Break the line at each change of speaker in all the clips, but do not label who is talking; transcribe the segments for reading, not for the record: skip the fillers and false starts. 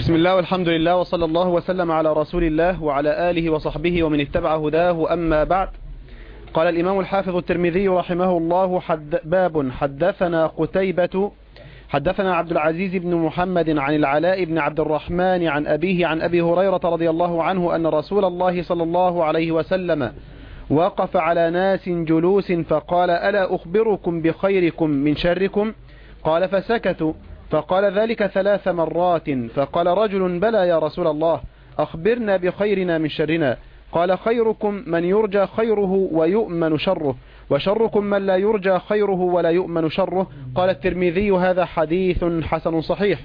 بسم الله والحمد لله وصلى الله وسلم على رسول الله وعلى آله وصحبه ومن اتبع هداه. أما بعد، قال الإمام الحافظ الترمذي رحمه الله باب حدثنا قتيبة حدثنا عبد العزيز بن محمد عن العلاء بن عبد الرحمن عن أبيه عن أبي هريرة رضي الله عنه أن رسول الله صلى الله عليه وسلم وقف على ناس جلوس فقال: ألا أخبركم بخيركم من شركم؟ قال فسكتوا، فقال ذلك 3 مرات، فقال رجل: بلى يا رسول الله، أخبرنا بخيرنا من شرنا. قال: خيركم من يرجى خيره ويؤمن شره، وشركم من لا يرجى خيره ولا يؤمن شره. قال الترمذي: هذا حديث حسن صحيح.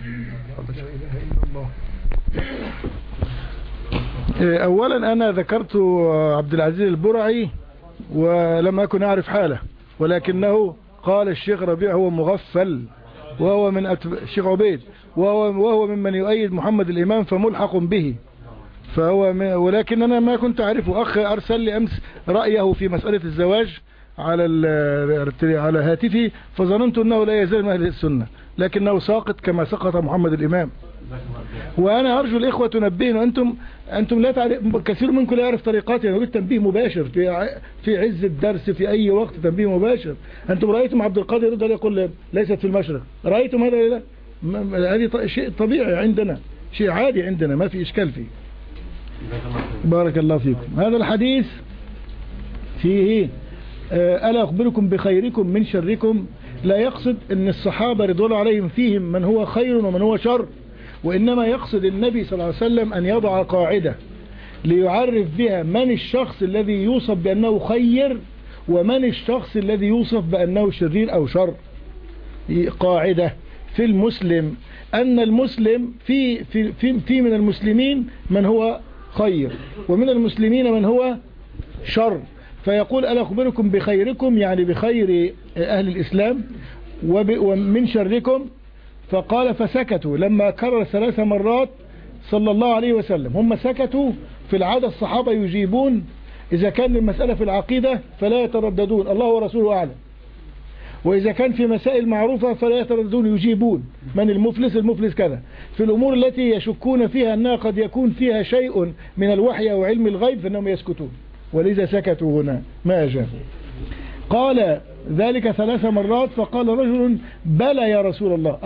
أولا أنا ذكرت عبد العزيز البرعي ولم أكن أعرف حاله، ولكنه قال الشيخ ربيع هو مغفل، وهو من الشيخ عبيد، وهو ممن يؤيد محمد الإمام فملحق به، ولكن أنا ما كنت أعرفه. أخ أرسل لي أمس رأيه في مسألة الزواج على هاتفي، فظننت أنه لا يزال من أهل السنة، لكنه ساقط كما سقط محمد الإمام. وأنا أرجو الإخوة تنبهوا، أنتم لا تعرف، كثير منكم لا يعرف طريقاتي. أنا أريد تنبيه مباشر في عز الدرس في أي وقت، تنبيه مباشر. أنتم رأيتم عبد القادر يرد يقول ليست في المشرق، رأيتم هذا؟ لا، هذه شيء طبيعي عندنا، شيء عادي عندنا، ما في إشكال فيه. بارك الله فيكم. هذا الحديث فيه ألا أخبركم بخيركم من شركم، لا يقصد أن الصحابة رضوان الله عليهم فيهم من هو خير ومن هو شر، وإنما يقصد النبي صلى الله عليه وسلم أن يضع قاعدة ليعرف بها من الشخص الذي يوصف بأنه خير ومن الشخص الذي يوصف بأنه شرير أو شر. قاعدة في المسلم أن المسلم في من المسلمين من هو خير ومن المسلمين من هو شر، فيقول: ألا أخبركم بخيركم، يعني بخير أهل الإسلام، ومن شركم. فقال فسكتوا، لما كرر 3 مرات صلى الله عليه وسلم. هم سكتوا، في العادة الصحابة يجيبون إذا كان المسألة في العقيدة فلا يترددون، الله ورسوله أعلم، وإذا كان في مسائل معروفة فلا يترددون، يجيبون من المفلس، المفلس كذا. في الأمور التي يشكون فيها أنها قد يكون فيها شيء من الوحي أو علم الغيب فإنهم يسكتون، ولذا سكتوا هنا ما أجابوا. قال ذلك 3 مرات، فقال رجل: بلى يا رسول الله،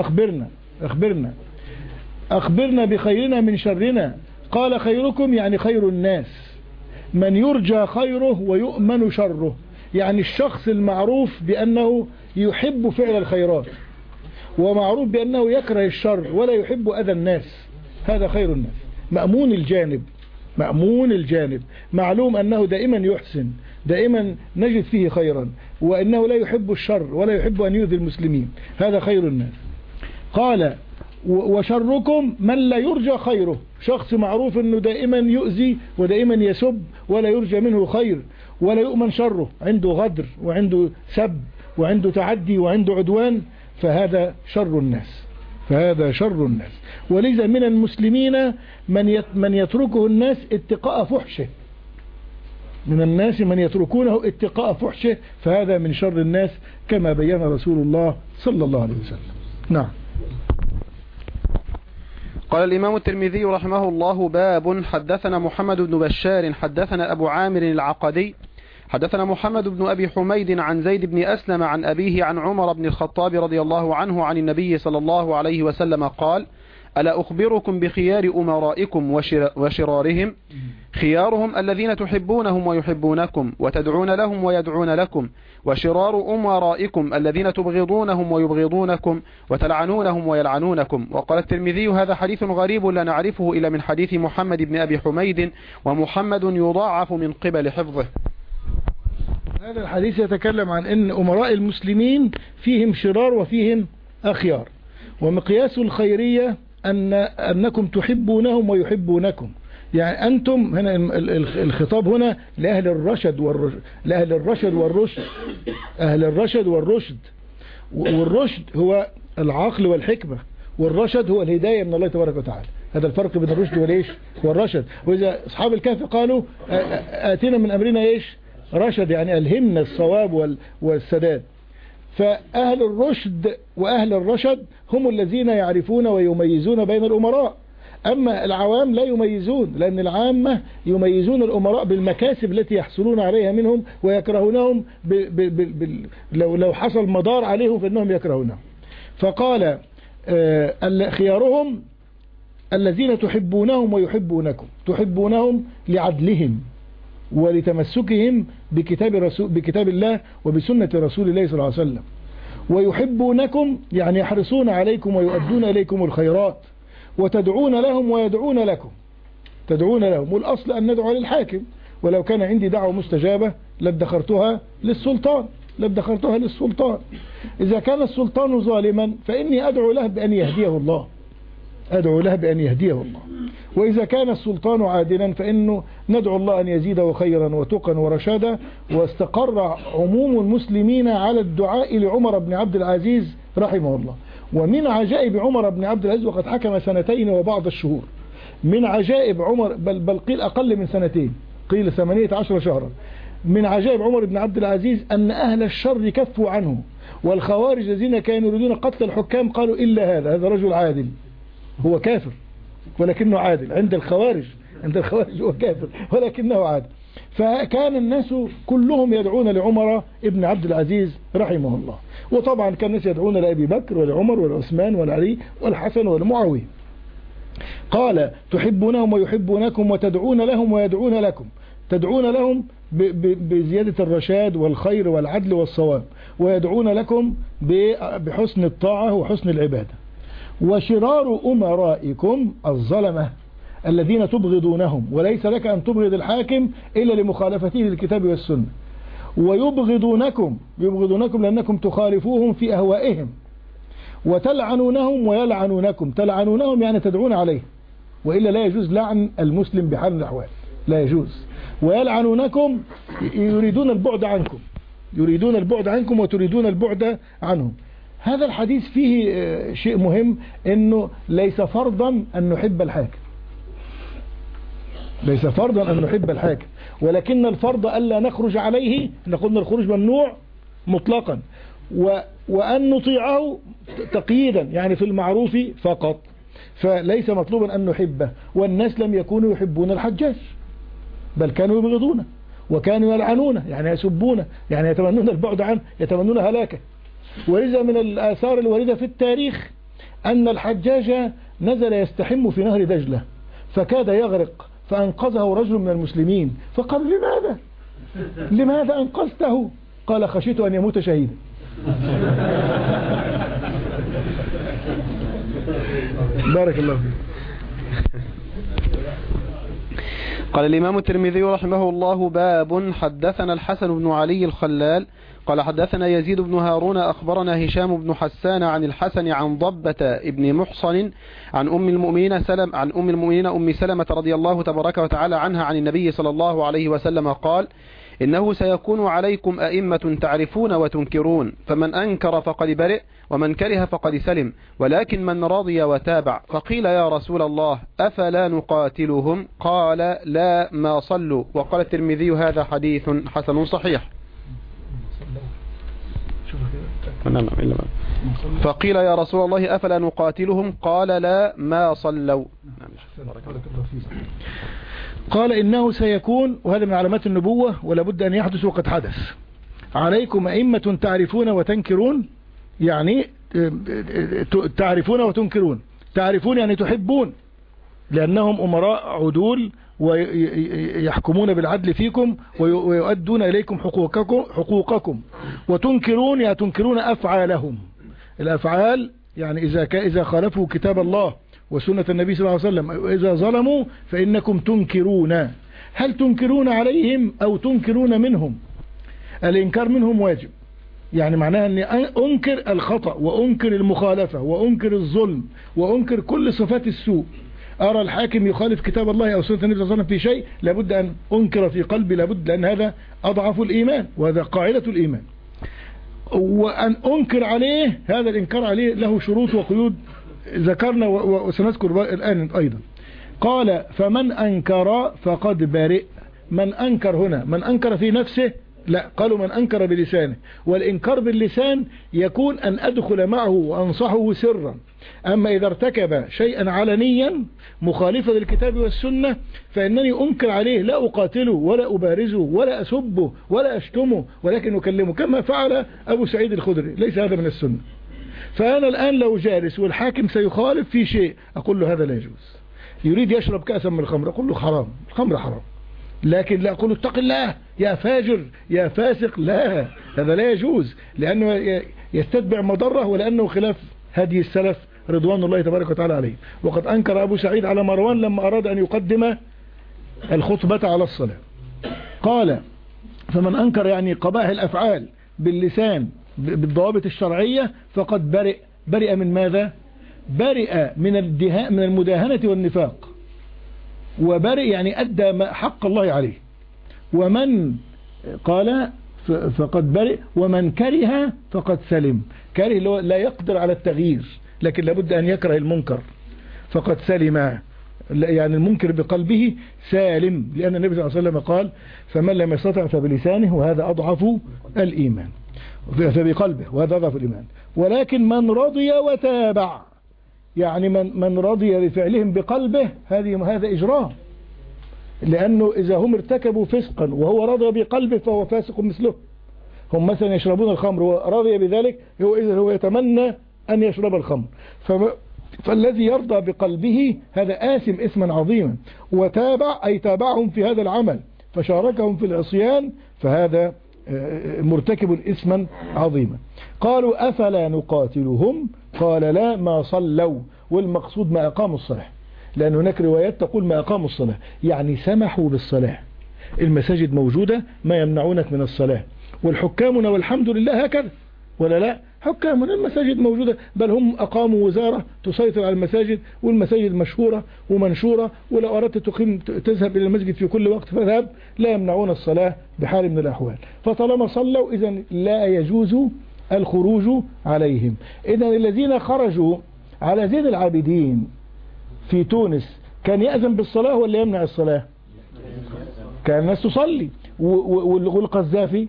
أخبرنا بخيرنا من شرنا. قال: خيركم يعني خير الناس من يرجى خيره ويؤمن شره، يعني الشخص المعروف بأنه يحب فعل الخيرات، ومعروف بأنه يكره الشر ولا يحب أذى الناس، هذا خير الناس. مأمون الجانب، معلوم أنه دائما يحسن، دائما نجد فيه خيرا، وأنه لا يحب الشر ولا يحب أن يؤذي المسلمين، هذا خير الناس. قال: وشركم من لا يرجى خيره، شخص معروف أنه دائما يؤذي ودائما يسب ولا يرجى منه خير ولا يؤمن شره، عنده غدر وعنده سب وعنده تعدي وعنده عدوان، فهذا شر الناس. ولذا من المسلمين من يتركه الناس اتقاء فحشه، من الناس من يتركونه اتقاء فحشه، فهذا من شر الناس كما بين رسول الله صلى الله عليه وسلم. نعم.
قال الإمام الترمذي رحمه الله باب حدثنا محمد بن بشار حدثنا أبو عامر العقدي حدثنا محمد بن أبي حميد عن زيد بن أسلم عن أبيه عن عمر بن الخطاب رضي الله عنه عن النبي صلى الله عليه وسلم قال: ألا أخبركم بخيار أمرائكم وشرارهم؟ خيارهم الذين تحبونهم ويحبونكم وتدعون لهم ويدعون لكم، وشرار أمرائكم الذين تبغضونهم ويبغضونكم وتلعنونهم ويلعنونكم. وقال الترمذي: هذا حديث غريب لا نعرفه إلا من حديث محمد بن أبي حميد، ومحمد يضاعف من قبل حفظه.
هذا الحديث يتكلم عن أن أمراء المسلمين فيهم شرار وفيهم أخيار، ومقياس الخيرية أنكم تحبونهم ويحبونكم، يعني أنتم هنا الخطاب هنا لأهل الرشد والرشد، أهل الرشد والرشد، والرشد هو العقل والحكمة، والرشد هو الهداية من الله تبارك وتعالى. هذا الفرق بين الرشد والرشد. وإذا أصحاب الكهف قالوا: آتينا من أمرنا رشد، يعني ألهمنا الصواب والسداد. فأهل الرشد وأهل الرشد هم الذين يعرفون ويميزون بين الأمراء، أما العوام لا يميزون، لأن العامة يميزون الأمراء بالمكاسب التي يحصلون عليها منهم ويكرهونهم لو حصل مضار عليهم فإنهم يكرهونهم. فقال خيارهم الذين تحبونهم ويحبونكم، تحبونهم لعدلهم ولتمسكهم بكتاب الله وبسنة رسول الله صلى الله عليه وسلم، ويحبونكم يعني يحرصون عليكم ويؤدون إليكم الخيرات، وتدعون لهم ويدعون لكم، تدعون لهم. والأصل أن ندعو للحاكم، ولو كان عندي دعوة مستجابة لادخرتها للسلطان. إذا كان السلطان ظالما فإني أدعو له بأن يهديه الله، وإذا كان السلطان عادلا فإنه ندعو الله أن يزيده خيرا وتقا ورشادا. واستقر عموم المسلمين على الدعاء لعمر بن عبد العزيز رحمه الله. ومن عجائب عمر بن عبد العزيز، وقد حكم 2 وبعض الشهور، من عجائب عمر بل قيل أقل من 2، قيل 18 شهرا. من عجائب عمر بن عبد العزيز أن أهل الشر كفوا عنه، والخوارج الذين كانوا يريدون قتل الحكام قالوا إلا هذا رجل عادل، هو كافر ولكنه عادل. عند الخوارج هو كافر ولكنه عادل. فكان الناس كلهم يدعون لعمر ابن عبد العزيز رحمه الله. وطبعا كان الناس يدعون لأبي بكر ولعمر ولعثمان ولعلي والحسن والمعاوية. قال تحبونهم ويحبونكم وتدعون لهم ويدعون لكم، تدعون لهم بزيادة الرشاد والخير والعدل والصواب، ويدعون لكم بحسن الطاعة وحسن العبادة. وشرار أمرائكم الظلمة الذين تبغضونهم، وليس لك أن تبغض الحاكم إلا لمخالفته للكتاب والسنة. ويبغضونكم لأنكم تخالفوهم في أهوائهم. وتلعنونهم ويلعنونكم، تلعنونهم يعني تدعون عليه، وإلا لا يجوز لعن المسلم بحال من الأحوال، لا يجوز. ويلعنونكم يريدون البعد عنكم وتريدون البعد عنهم. هذا الحديث فيه شيء مهم، انه ليس فرضا ان نحب الحاكم، ولكن الفرض الا نخرج عليه. قلنا الخروج ممنوع مطلقا، وان نطيعه تقييدا يعني في المعروف فقط، فليس مطلوبا ان نحبه. والناس لم يكونوا يحبون الحجاج، بل كانوا يبغضونه وكانوا يلعنونه يعني يسبونه، يعني يتمنون البعد عنه، يتمنون هلاكه. ولذا من الآثار الواردة في التاريخ أن الحجاج نزل يستحم في نهر دجلة فكاد يغرق، فأنقذه رجل من المسلمين، فقال لماذا أنقذته؟ قال خشيت أن يموت شهيدا. بارك الله فيك.
قال الإمام الترمذي رحمه الله: باب حدثنا الحسن بن علي الخلال قال حدثنا يزيد بن هارون أخبرنا هشام بن حسان عن الحسن عن ضبة ابن محصن عن أم المؤمنين أم سلمة رضي الله تبارك وتعالى عنها عن النبي صلى الله عليه وسلم قال: إنه سيكون عليكم أئمة تعرفون وتنكرون، فمن أنكر فقد برئ ومن كره فقد سلم، ولكن من رضي وتابع. فقيل: يا رسول الله أفلا نقاتلهم؟ قال: لا ما صلوا. وقال الترمذي: هذا حديث حسن صحيح. فقيل: يا رسول الله أفلا نقاتلهم؟ قال: لا ما صلوا.
قال: إنه سيكون، وهذا من علامات النبوة ولا بد أن يحدث وقد حدث، عليكم أئمة تعرفون وتنكرون، يعني تعرفون وتنكرون. تعرفون يعني تحبون، لأنهم أمراء عدول ويحكمون بالعدل فيكم ويؤدون إليكم حقوقكم. وتنكرون يعني تنكرون أفعالهم. الأفعال يعني إذا خالفوا كتاب الله وسنة النبي صلى الله عليه وسلم، إذا ظلموا فإنكم تنكرون. هل تنكرون عليهم أو تنكرون منهم؟ الإنكار منهم واجب، يعني معناها أني أنكر الخطأ وأنكر المخالفة وأنكر الظلم وأنكر كل صفات السوء. أرى الحاكم يخالف كتاب الله أو سنة النبي صلى الله عليه وسلم في شيء، لابد أن أنكر في قلبي، لابد، لأن هذا أضعف الإيمان وهذا قاعدة الإيمان. وأن أنكر عليه، هذا الإنكار عليه له شروط وقيود ذكرنا وسنذكر الآن أيضا. قال: فمن أنكر فقد برئ. من أنكر هنا، من أنكر في نفسه لا، قالوا من أنكر بلسانه، والإنكار باللسان يكون أن أدخل معه وأنصحه سرا. أما إذا ارتكب شيئا علنيا مخالفا للكتاب والسنة فإنني أنكر عليه، لا أقاتله ولا أبارزه ولا أسبه ولا أشتمه، ولكن أكلمه كما فعل أبو سعيد الخدري. ليس هذا من السنة. فأنا الآن لو جالس والحاكم سيخالف في شيء أقول له هذا لا يجوز. يريد يشرب كأسا من الخمر أقول له حرام، الخمر حرام، لكن لا أقول اتق الله يا فاجر يا فاسق، لا، هذا لا يجوز، لأنه يستتبع مضره ولأنه خلاف هدي السلف رضوان الله تبارك وتعالى عليه. وقد أنكر أبو سعيد على مروان لما أراد أن يقدم الخطبة على الصلاة. قال فمن أنكر يعني قبائح الأفعال باللسان بالضوابط الشرعية فقد برئ من ماذا؟ برئ من المداهنة والنفاق، وبرئ يعني أدى حق الله عليه. ومن قال فقد برئ، ومن كره فقد سلم. كره لا يقدر على التغيير لكن لابد أن يكره المنكر، فقد سلم، يعني المنكر بقلبه سالم، لأن النبي صلى الله عليه وسلم قال فمن لم يستطع فبلسانه وهذا أضعف الإيمان، فبقلبه وهذا أضعف الإيمان. ولكن من رضي وتابع، يعني من رضي بفعلهم بقلبه هذا إجرام، لأنه إذا هم ارتكبوا فسقا وهو رضي بقلبه فهو فاسق مثله. هم مثلا يشربون الخمر ورضي بذلك، إذا هو يتمنى أن يشرب الخمر، فالذي يرضى بقلبه هذا آثم إثما عظيما. وتابع أي تابعهم في هذا العمل فشاركهم في العصيان، فهذا مرتكب إثما عظيما. قالوا أفلا نقاتلهم؟ قال لا، ما صلوا، والمقصود ما أقاموا الصلاة، لأن هناك روايات تقول ما أقاموا الصلاة، يعني سمحوا بالصلاة. المساجد موجودة، ما يمنعونك من الصلاة. والحكامنا والحمد لله هكذا، ولا لا؟ حكامنا المساجد موجودة، بل هم أقاموا وزارة تسيطر على المساجد، والمساجد مشهورة ومنشورة، ولو أردت تذهب إلى المسجد في كل وقت فذهب، لا يمنعون الصلاة بحال من الأحوال. فطالما صلوا إذن لا يجوز الخروج عليهم. إذن الذين خرجوا على زين العابدين في تونس كان يأذن بالصلاة ولا يمنع الصلاة؟ كان الناس تصلي. والقذافي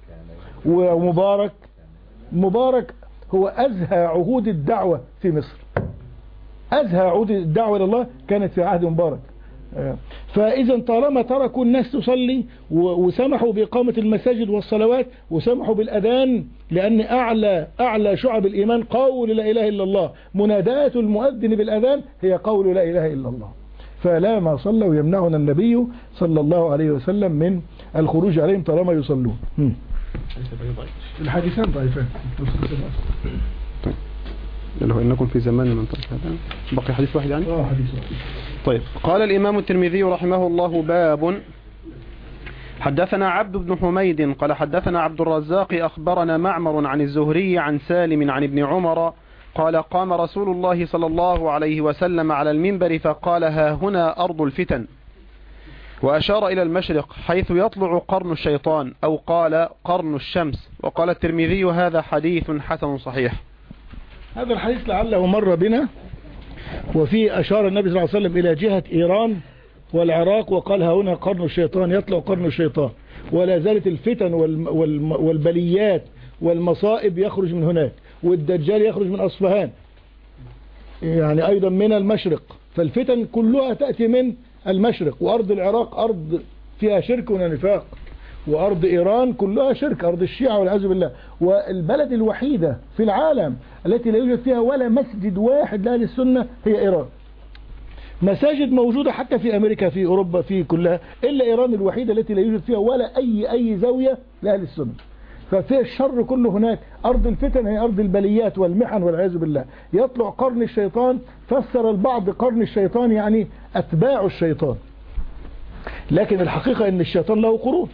ومبارك هو أزهى عهود الدعوة في مصر، أزهى عهود الدعوة إلى الله كانت في عهد مبارك. فإذا طالما تركوا الناس تصلي وسمحوا بإقامة المساجد والصلوات وسمحوا بالأذان، لأن أعلى شعب الإيمان قول لا إله إلا الله، منادات المؤذن بالأذان هي قول لا إله إلا الله. فلا ما صلوا يمنعنا النبي صلى الله عليه وسلم من الخروج عليهم طالما يصلون. الحديثان ضعيفان.
طيب لو إنكم في زمان من هذا بقي حديث واحد يعني؟
حديث واحد.
طيب. قال الإمام الترمذي رحمه الله: باب. حدثنا عبد بن حميد قال حدثنا عبد الرزاق أخبرنا معمر عن الزهري عن سالم عن ابن عمر قال قام رسول الله صلى الله عليه وسلم على المنبر فقال: ها هنا أرض الفتن، وأشار إلى المشرق حيث يطلع قرن الشيطان، أو قال قرن الشمس. وقال الترمذي: هذا حديث حسن صحيح.
هذا الحديث لعله مر بنا، وفيه أشار النبي صلى الله عليه وسلم إلى جهة إيران والعراق وقال: ها هنا قرن الشيطان، يطلع قرن الشيطان. ولا زالت الفتن والبليات والمصائب يخرج من هناك، والدجال يخرج من أصفهان، يعني أيضا من المشرق. فالفتن كلها تأتي من المشرق. وأرض العراق أرض فيها شرك ونفاق، وأرض إيران كلها شرك، أرض الشيعة والعياذ بالله. والبلد الوحيدة في العالم التي لا يوجد فيها ولا مسجد واحد لأهل السنة هي إيران. مساجد موجودة حتى في أمريكا، في أوروبا، في كلها، إلا إيران الوحيدة التي لا يوجد فيها ولا أي زاوية لأهل السنة. ففي الشر كله هناك. أرض الفتن هي أرض البليات والمحن والعياذ بالله. يطلع قرن الشيطان، فسر البعض قرن الشيطان يعني أتباع الشيطان، لكن الحقيقة أن الشيطان له قرون،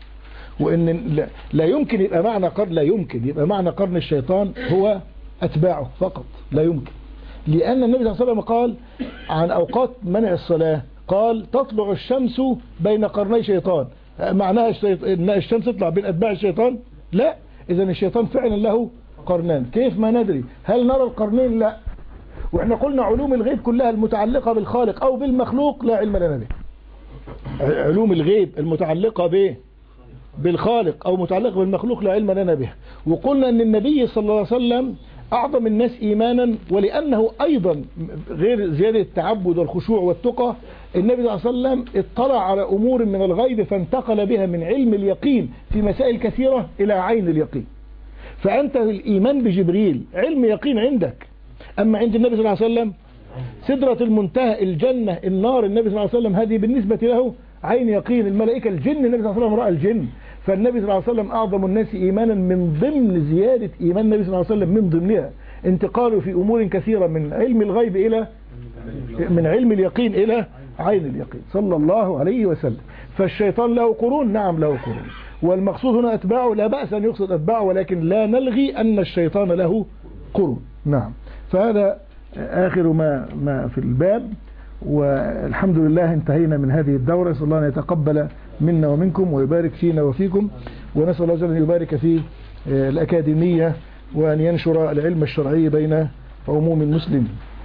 وأن لا يمكن يبقى معنى قرن الشيطان هو أتباعه فقط، لا يمكن. لأن النبي صلى الله عليه وسلم قال عن أوقات منع الصلاة، قال: تطلع الشمس بين قرني شيطان. معناها أن الشمس تطلع بين أتباع الشيطان؟ لا. إذن الشيطان فعلا له قرنان. كيف؟ ما ندري. هل نرى القرنين؟ لا. وإحنا قلنا علوم الغيب كلها المتعلقة بالخالق أو بالمخلوق لا علم لنا به. علوم الغيب المتعلقة بالخالق أو متعلقة بالمخلوق لا علم لنا بها. وقلنا أن النبي صلى الله عليه وسلم أعظم الناس إيمانا، ولأنه أيضا غير زيادة التعبد والخشوع والتقى، النبي صلى الله عليه وسلم اطلع على أمور من الغيب فانتقل بها من علم اليقين في مسائل كثيرة إلى عين اليقين. فأنت الإيمان بجبريل علم يقين عندك، أما عند النبي صلى الله عليه وسلم سدرة المنتهى، الجنة، النار، النبي صلى الله عليه وسلم هذه بالنسبة له عين يقين. الملائكة، الجن، النبي صلى الله عليه وسلم رأى الجن. فالنبي صلى الله عليه وسلم أعظم الناس إيمانا من ضمن زيادة إيمان النبي صلى الله عليه وسلم، من ضمنها انتقاله في أمور كثيرة من علم الغيب إلى من علم اليقين إلى عين اليقين صلى الله عليه وسلم. فالشيطان له قرون، نعم له قرون، والمقصود هنا أتباعه، لا بأس أن يقصد أتباعه، ولكن لا نلغي أن الشيطان له قرون. نعم. فهذا آخر ما في الباب، والحمد لله انتهينا من هذه الدورة. نسأل الله أن يتقبل منا ومنكم ويبارك فينا وفيكم، ونسأل الله أن يبارك في الأكاديمية وأن ينشر العلم الشرعي بين عموم المسلمين.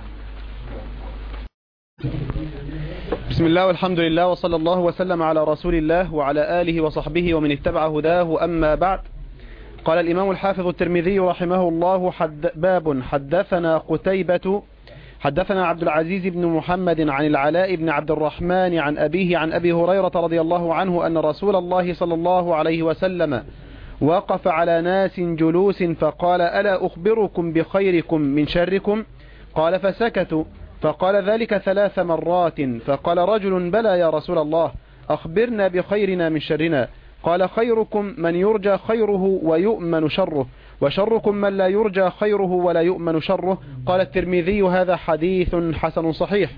بسم الله والحمد لله وصلى الله وسلم على رسول الله وعلى آله وصحبه ومن اتبع هداه، أما بعد. قال الإمام الحافظ الترمذي رحمه الله: باب حدثنا قتيبة حدثنا عبد العزيز بن محمد عن العلاء بن عبد الرحمن عن أبيه عن أبي هريرة رضي الله عنه أن رسول الله صلى الله عليه وسلم وقف على ناس جلوس فقال: ألا أخبركم بخيركم من شركم؟ قال فسكتوا، فقال ذلك 3 مرات، فقال رجل: بلى يا رسول الله، أخبرنا بخيرنا من شرنا. قال: خيركم من يرجى خيره ويؤمن شره، وشركم من لا يرجى خيره ولا يؤمن شره. قال الترمذي: هذا حديث حسن صحيح.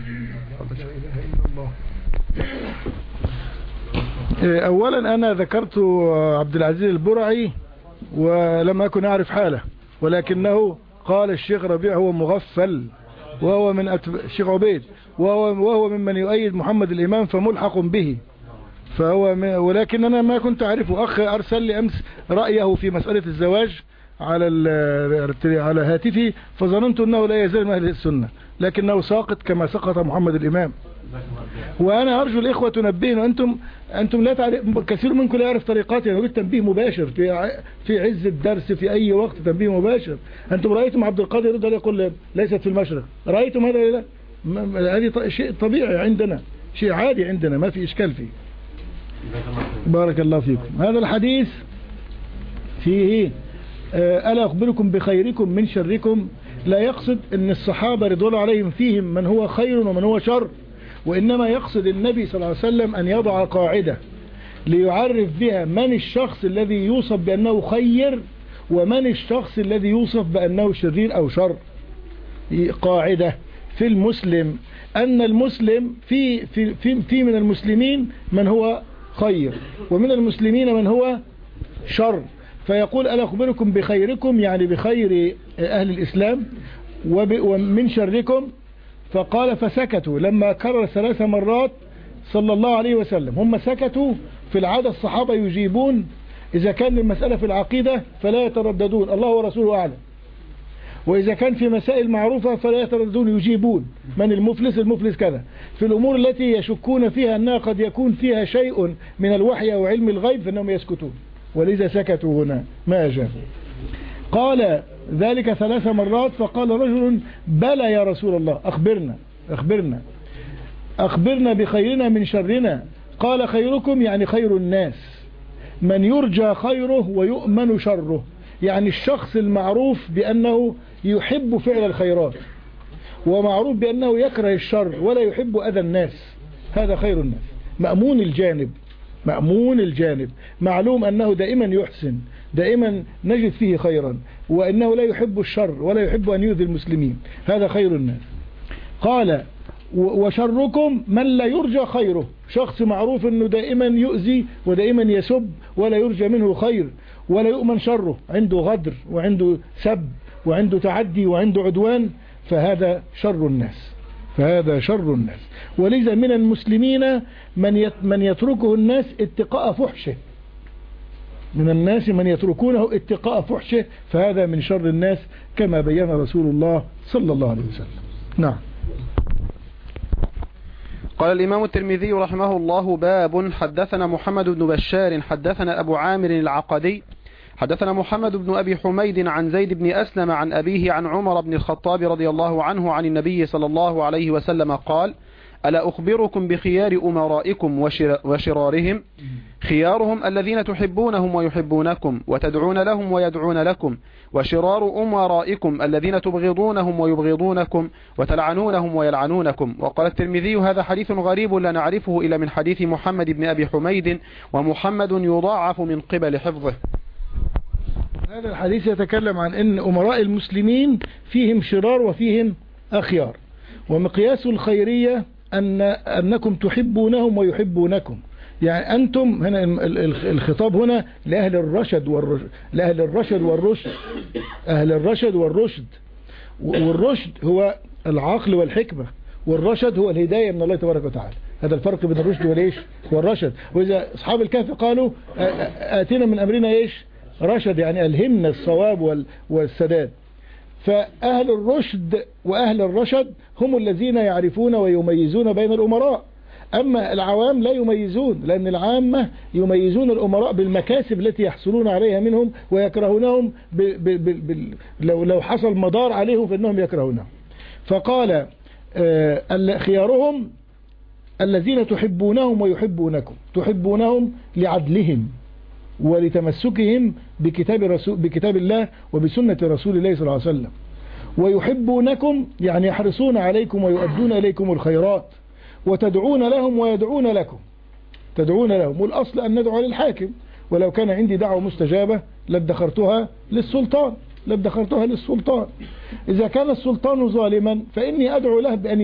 أولا أنا ذكرت عبد العزيز البرعي ولم أكن أعرف حاله، ولكنه قال الشيخ ربيع هو مغفل، وهو من الشيخ عبيد، وهو ممن يؤيد محمد الإمام فملحق به، ولكن أنا ما كنت أعرفه. أخ أرسل لي أمس رأيه في مسألة الزواج على هاتفي، فظننت أنه لا يزال من أهل السنة، لكنه ساقط كما سقط محمد الإمام. وأنا أرجو الإخوة تنبهوا، أنتم لا تعرف، كثير منكم لا يعرف طريقاتي. أنا أريد تنبيه مباشر في عز الدرس في أي وقت، تنبيه مباشر. أنتم رأيتم عبد القادر يرد يقول ليست في المشرق، رأيتم هذا؟ لا، هذه شيء طبيعي عندنا، شيء عادي عندنا، ما في إشكال فيه. بارك الله فيكم. هذا الحديث فيه ألا أخبركم بخيركم من شركم، لا يقصد أن الصحابة رضوان الله عليهم فيهم من هو خير ومن هو شر، وإنما يقصد النبي صلى الله عليه وسلم أن يضع قاعدة ليعرف بها من الشخص الذي يوصف بأنه خير ومن الشخص الذي يوصف بأنه شرير أو شر. قاعدة في المسلم أن المسلم في من المسلمين من هو خير، ومن المسلمين من هو شر. فيقول: ألا أخبركم بخيركم، يعني بخير أهل الإسلام، ومن شركم. فقال فسكتوا، لما كرر 3 مرات صلى الله عليه وسلم. هم سكتوا، في العادة الصحابة يجيبون إذا كان المسألة في العقيدة فلا يترددون، الله ورسوله أعلم. وإذا كان في مسائل معروفة فلا يترددون، يجيبون من المفلس، المفلس كذا. في الأمور التي يشكون فيها أنها قد يكون فيها شيء من الوحي أو علم الغيب فإنهم يسكتون، ولذا سكتوا هنا ما أجابوا. قال ذلك 3 مرات، فقال رجل: بلى يا رسول الله، أخبرنا بخيرنا من شرنا. قال: خيركم يعني خير الناس، من يرجى خيره ويؤمن شره، يعني الشخص المعروف بأنه يحب فعل الخيرات، ومعروف بأنه يكره الشر ولا يحب أذى الناس، هذا خير الناس. مأمون الجانب، معلوم أنه دائما يحسن، دائما نجد فيه خيرا، وأنه لا يحب الشر ولا يحب أن يؤذي المسلمين، هذا خير الناس. قال: وشركم من لا يرجى خيره، شخص معروف أنه دائما يؤذي ودائما يسب ولا يرجى منه خير ولا يؤمن شره، عنده غدر وعنده سب وعنده تعدي وعنده عدوان، فهذا شر الناس. ولذا من المسلمين من يتركه الناس اتقاء فحشه، من الناس من يتركونه اتقاء فحشه، فهذا من شر الناس كما بين رسول الله صلى الله عليه وسلم. نعم.
قال الإمام الترمذي رحمه الله: باب حدثنا محمد بن بشار حدثنا أبو عامر العقدي حدثنا محمد بن أبي حميد عن زيد بن أسلم عن أبيه عن عمر بن الخطاب رضي الله عنه عن النبي صلى الله عليه وسلم قال: ألا أخبركم بخيار أمرائكم وشرارهم؟ خيارهم الذين تحبونهم ويحبونكم وتدعون لهم ويدعون لكم، وشرار أمرائكم الذين تبغضونهم ويبغضونكم وتلعنونهم ويلعنونكم. وقال الترمذي: هذا حديث غريب لا نعرفه إلا من حديث محمد بن أبي حميد، ومحمد يضاعف من قبل حفظه.
هذا الحديث يتكلم عن أن أمراء المسلمين فيهم شرار وفيهم أخيار، ومقياس الخيرية أنكم تحبونهم ويحبونكم. يعني أنتم هنا الخطاب هنا لأهل الرشد لأهل الرشد والرشد. أهل الرشد والرشد، والرشد هو العقل والحكمة، والرشد هو الهداية من الله تبارك وتعالى. هذا الفرق بين الرشد والإيش والرشد. وإذا أصحاب الكهف قالوا: آتينا من أمرنا إيش رشد، يعني ألهمنا الصواب والسداد. فأهل الرشد وأهل الرشد هم الذين يعرفون ويميزون بين الأمراء. أما العوام لا يميزون، لأن العامة يميزون الأمراء بالمكاسب التي يحصلون عليها منهم، ويكرهونهم لو حصل مضار عليهم فإنهم يكرهونهم. فقال: خيارهم الذين تحبونهم ويحبونكم. تحبونهم لعدلهم ولتمسكهم بكتاب الله وبسنة رسول الله صلى الله عليه وسلم، ويحبونكم يعني يحرصون عليكم ويؤدون إليكم الخيرات، وتدعون لهم ويدعون لكم. تدعون لهم، والأصل أن ندعو للحاكم، ولو كان عندي دعوة مستجابة لادخرتها للسلطان. إذا كان السلطان ظالما فإني أدعو له بأن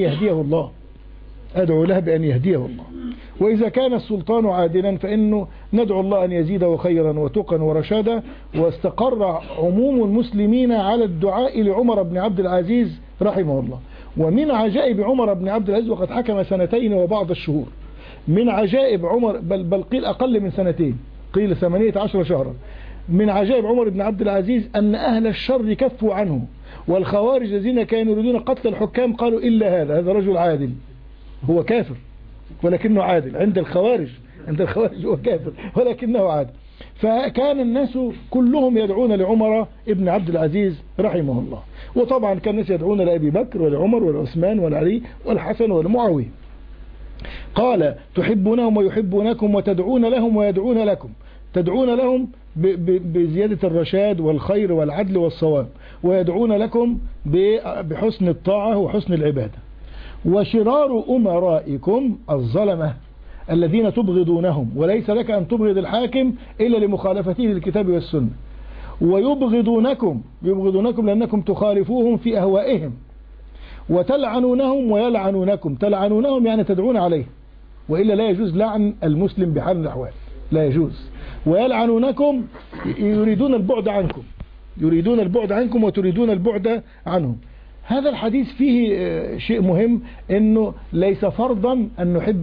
يهديه الله، وإذا كان السلطان عادلا فإنه ندعو الله أن يزيده خيرا وتقا ورشادا. واستقر عموم المسلمين على الدعاء لعمر بن عبد العزيز رحمه الله. ومن عجائب عمر بن عبد العزيز، وقد حكم 2 وبعض الشهور، من عجائب عمر بل قيل أقل من 2، قيل 18 شهرا. من عجائب عمر بن عبد العزيز أن أهل الشر كفوا عنه، والخوارج الذين كانوا يريدون قتل الحكام قالوا: إلا هذا رجل عادل، هو كافر ولكنه عادل. عند الخوارج هو كافر ولكنه عادل. فكان الناس كلهم يدعون لعمر ابن عبد العزيز رحمه الله. وطبعا كان الناس يدعون لأبي بكر ولعمر ولعثمان ولعلي والحسن ولمعاوية. قال: تحبونهم ويحبونكم وتدعون لهم ويدعون لكم. تدعون لهم بزيادة الرشاد والخير والعدل والصواب، ويدعون لكم بحسن الطاعة وحسن العبادة. وشرار أمرائكم الظلمة الذين تبغضونهم، وليس لك أن تبغض الحاكم إلا لمخالفته للكتاب والسنة. ويبغضونكم لأنكم تخالفوهم في أهوائهم. وتلعنونهم ويلعنونكم. تلعنونهم يعني تدعون عليه، وإلا لا يجوز لعن المسلم بحال من الأحوال، لا يجوز. ويلعنونكم يريدون البعد عنكم وتريدون البعد عنهم. هذا الحديث فيه شيء مهم، انه ليس فرضا ان نحب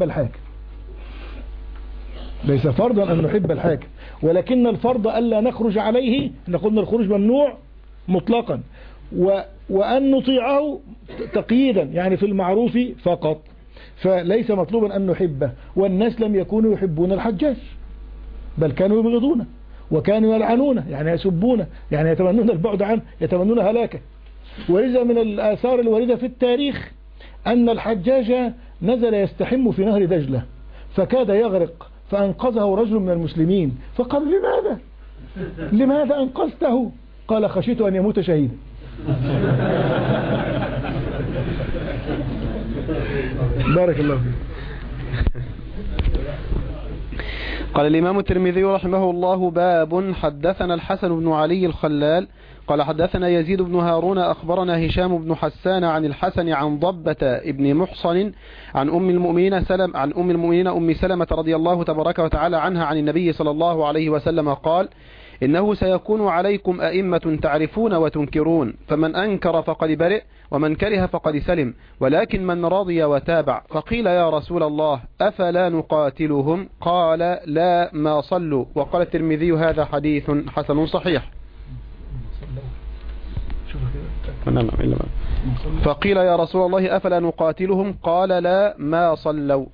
الحاكم، ولكن الفرض الا نخرج عليه. قلنا الخروج ممنوع مطلقا، وان نطيعه تقييدا، يعني في المعروف فقط. فليس مطلوبا ان نحبه. والناس لم يكونوا يحبون الحجاج، بل كانوا يبغضونه وكانوا يلعنونه، يعني يسبونه، يعني يتمنون البعد عنه، يتمنون هلاكه. ولذا من الآثار الواردة في التاريخ أن الحجاج نزل يستحم في نهر دجلة فكاد يغرق، فأنقذه رجل من المسلمين، فقال: لماذا أنقذته؟ قال: خشيت أن يموت شهيدا. بارك الله فيك.
قال الإمام الترمذي رحمه الله: باب حدثنا الحسن بن علي الخلال قال حدثنا يزيد بن هارون أخبرنا هشام بن حسان عن الحسن عن ضبة ابن محصن عن أم المؤمنين أم سلمة رضي الله تبارك وتعالى عنها عن النبي صلى الله عليه وسلم قال: إنه سيكون عليكم أئمة تعرفون وتنكرون، فمن أنكر فقد برئ ومن كره فقد سلم، ولكن من رضي وتابع. فقيل: يا رسول الله أفلا نقاتلهم؟ قال: لا، ما صلوا. وقال الترمذي: هذا حديث حسن صحيح. فقيل يا رسول الله أفلا نقاتلهم؟ قال لا ما صلوا.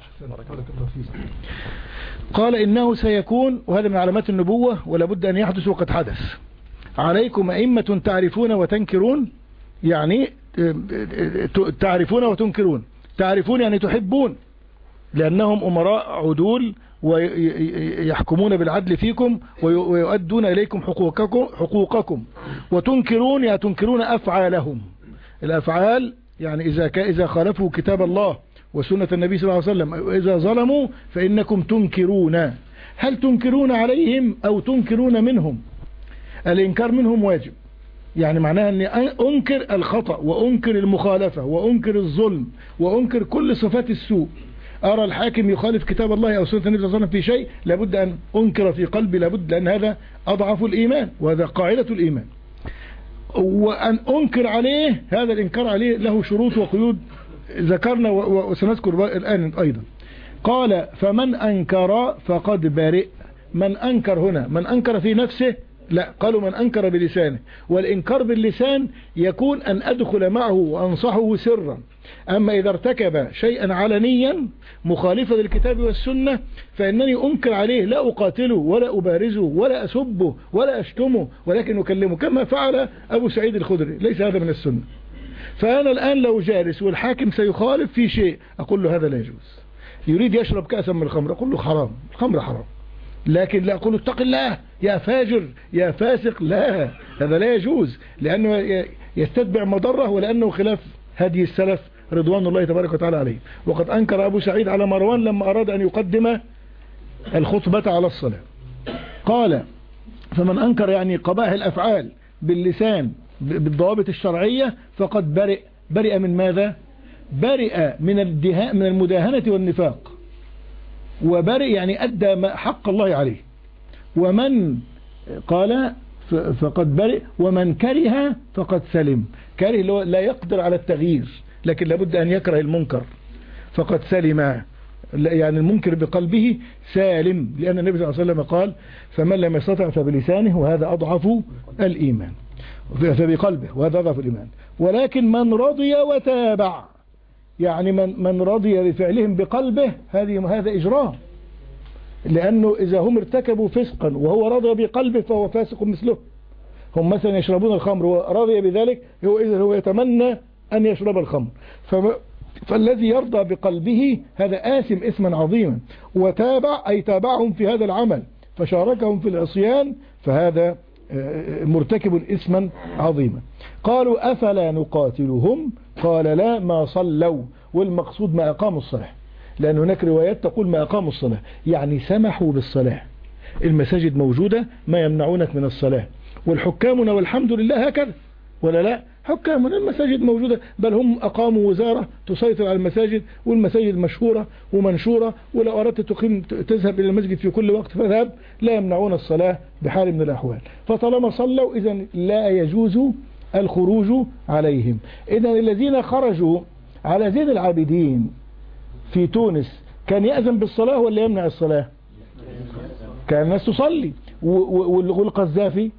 قال إنه سيكون، وهذا من علامات النبوة ولا بد أن يحدث وقد حدث، عليكم أئمة تعرفون وتنكرون، يعني تعرفون وتنكرون. تعرفون يعني تحبون لأنهم أمراء عدول ويحكمون بالعدل فيكم ويؤدون إليكم حقوقكم. وتنكرون يعني تنكرون أفعالهم. الأفعال يعني إذا خالفوا كتاب الله وسنة النبي صلى الله عليه وسلم، وإذا ظلموا فإنكم تنكرون. هل تنكرون عليهم أو تنكرون منهم؟ الإنكار منهم واجب، يعني معناها أني أنكر الخطأ وأنكر المخالفة وأنكر الظلم وأنكر كل صفات السوء. أرى الحاكم يخالف كتاب الله أو سنة النبي صلى الله عليه وسلم في شيء، لابد أن أنكر في قلبي، لابد، لأن هذا أضعف الإيمان وهذا قاعدة الإيمان. وأن أنكر عليه، هذا الإنكار عليه له شروط وقيود ذكرنا وسنذكر الآن أيضا. قال فمن أنكر فقد برئ. من أنكر هنا من أنكر في نفسه؟ لا، قالوا من أنكر بلسانه. والإنكار باللسان يكون أن أدخل معه وأنصحه سرا. أما إذا ارتكب شيئا علنيا مخالفا للكتاب والسنة فإنني أنكر عليه، لا أقاتله ولا أبارزه ولا أسبه ولا أشتمه، ولكن أكلمه كما فعل أبو سعيد الخدري. ليس هذا من السنة. فأنا الآن لو جالس والحاكم سيخالف في شيء أقول له هذا لا يجوز. يريد يشرب كأسا من الخمر أقول له حرام، الخمر حرام، لكن لا أقول له اتق الله يا فاجر يا فاسق، لا، هذا لا يجوز، لأنه يستتبع مضره ولأنه خلاف هدي السلف رضوان الله تبارك وتعالى عليه. وقد أنكر أبو سعيد على مروان لما أراد أن يقدم الخطبة على الصلاة. قال فمن أنكر يعني قبائح الأفعال باللسان بالضوابط الشرعية فقد برئ. برئ من ماذا؟ برئ من المداهنة والنفاق. وبرئ يعني أدى حق الله عليه. ومن قال فقد برئ ومن كره فقد سلم. كره لا يقدر على التغيير لكن لابد أن يكره المنكر، فقد سلم، يعني المنكر بقلبه سالم، لأن النبي صلى الله عليه وسلم قال فمن لم يستطع فبلسانه وهذا أضعف الإيمان، فبقلبه وهذا أضعف الإيمان. ولكن من رضي وتابع، يعني من رضي بفعلهم بقلبه هذا إجرام، لأنه إذا هم ارتكبوا فسقا وهو رضي بقلبه فهو فاسق مثله. هم مثلا يشربون الخمر ورضي بذلك، إذا هو يتمنى أن يشرب الخمر، فالذي يرضى بقلبه هذا آثم إثما عظيما. وتابع أي تابعهم في هذا العمل فشاركهم في العصيان، فهذا مرتكب إثما عظيما. قالوا أفلا نقاتلهم؟ قال لا ما صلوا. والمقصود ما أقاموا الصلاة، لأن هناك روايات تقول ما أقاموا الصلاة، يعني سمحوا بالصلاة. المساجد موجودة، ما يمنعونك من الصلاة. والحكامنا والحمد لله هكذا، ولا لا؟ حكامنا المساجد موجودة، بل هم أقاموا وزارة تسيطر على المساجد، والمساجد مشهورة ومنشورة، ولو أردت تذهب إلى المسجد في كل وقت فذهب، لا يمنعون الصلاة بحال من الأحوال. فطالما صلوا إذن لا يجوز الخروج عليهم. إذن الذين خرجوا على زين العابدين في تونس كان يأذن بالصلاة ولا يمنع الصلاة؟ كان الناس تصلي. والقذافي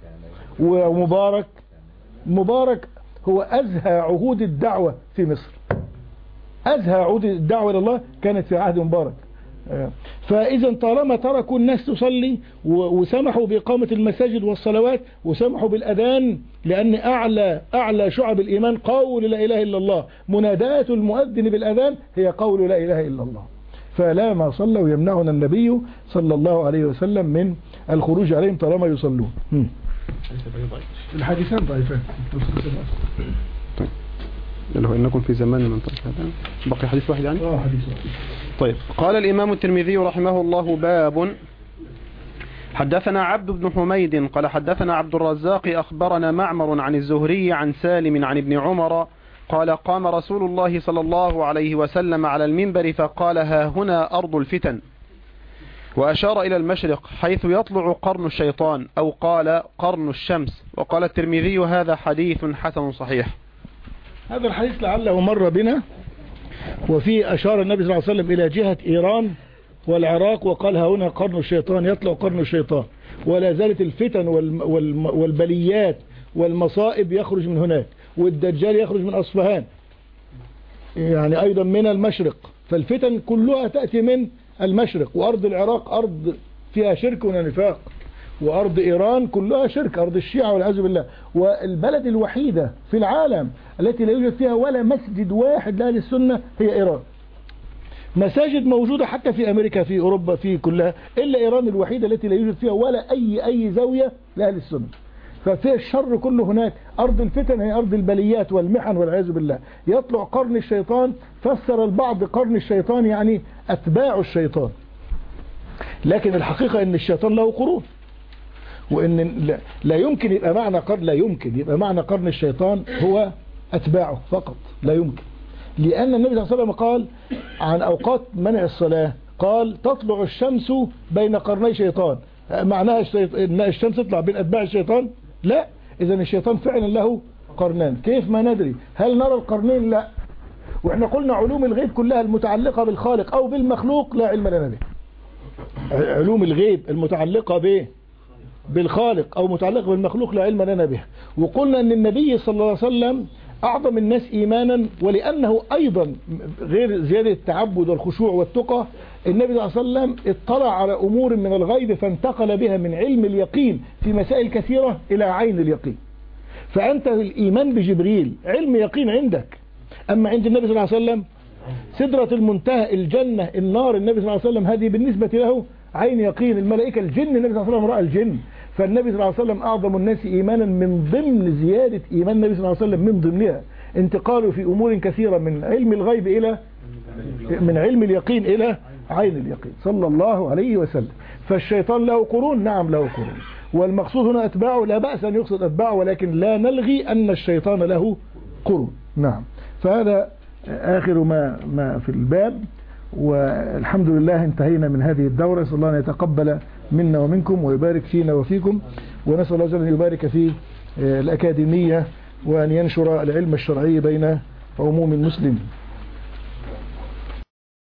ومبارك هو أزهى عهود الدعوة في مصر. أزهى عهود الدعوة لله كانت في عهد مبارك. فإذا طالما تركوا الناس تصلي وسمحوا بإقامة المساجد والصلوات وسمحوا بالأذان، لأن أعلى شعب الإيمان قول لا إله إلا الله، منادات المؤذن بالأذان هي قول لا إله إلا الله. فلا ما صلوا يمنعنا النبي صلى الله عليه وسلم من الخروج عليهم طالما يصلون. الحديثان ضعيفان.
طيب لو إنكم في زمان من طريق هذا بقي حديث واحد يعني؟
حديث واحد.
طيب قال الإمام الترمذي رحمه الله باب حدثنا عبد بن حميد قال حدثنا عبد الرزاق أخبرنا معمر عن الزهري عن سالم عن ابن عمر قال قام رسول الله صلى الله عليه وسلم على المنبر فقال ها هنا أرض الفتن، وأشار إلى المشرق حيث يطلع قرن الشيطان، أو قال قرن الشمس. وقال الترمذي هذا حديث حسن صحيح.
هذا الحديث لعله مر بنا، وفيه أشار النبي صلى الله عليه وسلم إلى جهة إيران والعراق وقال ها هنا قرن الشيطان، يطلع قرن الشيطان، ولا زالت الفتن والبليات والمصائب يخرج من هناك. والدجال يخرج من أصفهان يعني أيضا من المشرق. فالفتن كلها تأتي من المشرق. وأرض العراق أرض فيها شرك ونفاق، وأرض إيران كلها شرك، أرض الشيعة والعياذ بالله. والبلد الوحيدة في العالم التي لا يوجد فيها ولا مسجد واحد لأهل السنة هي إيران. مساجد موجودة حتى في أمريكا، في أوروبا، في كلها، إلا إيران الوحيدة التي لا يوجد فيها ولا أي زاوية لأهل السنة. ففي الشر كله هناك. أرض الفتن هي أرض البليات والمحن والعياذ بالله. يطلع قرن الشيطان، فسر البعض قرن الشيطان يعني أتباع الشيطان، لكن الحقيقة أن الشيطان له قرون، وأن لا يمكن يبقى معنى قرن، لا يمكن يبقى معنى قرن الشيطان هو أتباعه فقط، لا يمكن. لأن النبي صلى الله عليه وسلم قال عن أوقات منع الصلاة، قال تطلع الشمس بين قرني شيطان. معناها أن الشمس تطلع بين أتباع الشيطان؟ لا. إذا الشيطان فعلا له قرنان. كيف؟ ما ندري. هل نرى القرنين؟ لا. وإحنا قلنا علوم الغيب كلها المتعلقة بالخالق أو بالمخلوق لا علم لنا به. علوم الغيب المتعلقة بالخالق أو متعلقة بالمخلوق لا علم لنا به. وقلنا أن النبي صلى الله عليه وسلم أعظم الناس إيمانا، ولأنه أيضا غير زيادة التعبد والخشوع والتقى، النبي صلى الله عليه وسلم اطلع على أمور من الغيب فانتقل بها من علم اليقين في مسائل كثيرة إلى عين اليقين. فأنت الإيمان بجبريل علم يقين عندك، أما عند النبي صلى الله عليه وسلم سدرة المنتهى، الجنة، النار، النبي صلى الله عليه وسلم هذه بالنسبة له عين يقين. الملائكة، الجن، النبي صلى الله عليه وسلم رأى الجن. فالنبي صلى الله عليه وسلم أعظم الناس إيمانا من ضمن زيادة إيمان النبي صلى الله عليه وسلم، من ضمنها انتقاله في أمور كثيرة من علم الغيب إلى من علم اليقين إلى عين اليقين صلى الله عليه وسلم. فالشيطان له قرون، نعم له قرون، والمقصود هنا أتباعه، لا بأس أن يقصد أتباعه، ولكن لا نلغي أن الشيطان له قرون. نعم. فهذا آخر ما في الباب، والحمد لله انتهينا من هذه الدورة. نسأل الله أن يتقبل منا ومنكم ويبارك فينا وفيكم، ونسأل الله أن يبارك في الأكاديمية وأن ينشر العلم الشرعي بين عموم المسلمين.